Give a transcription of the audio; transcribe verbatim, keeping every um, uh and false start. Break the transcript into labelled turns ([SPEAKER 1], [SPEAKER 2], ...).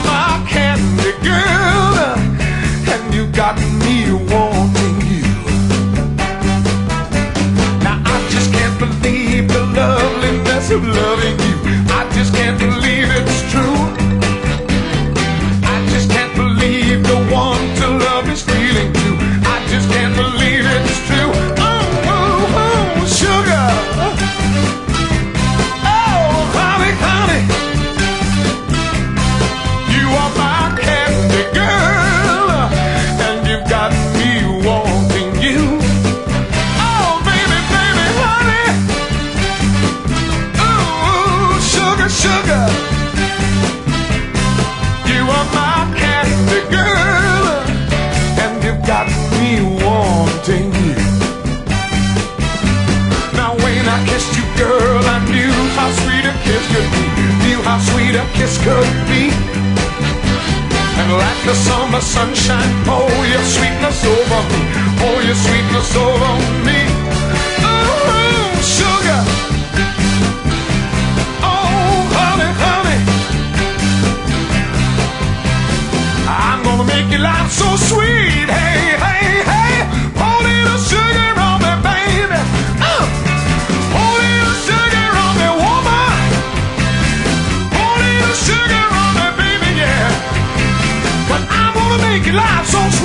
[SPEAKER 1] my candy girl, and you got me wanting you. Now I just can't believe the loveliness of loving you. I just can't believe it's true. I just can't believe the one to love is feeling too. I just can't believe it's true. Oh, oh, oh, sugar. Oh, honey, honey. You are my candy girl, and you've got me wanting you. Oh, baby, baby, honey. Oh, sugar, sugar. You are my candy girl, and you've got me wanting you. Now when I kissed you, girl, I knew how sweet a kiss could be. Knew how sweet a kiss could be. And like the summer sunshine, pour your sweetness over me. Pour your sweetness over me. Oh, sugar. Oh, honey, honey. I'm gonna make your life so sweet. Hey, hey, hey. Pour a little sugar on me, baby. Uh. Pour a little sugar on me, woman. Pour a little sugar on me, baby, yeah. But I'm gonna make your life so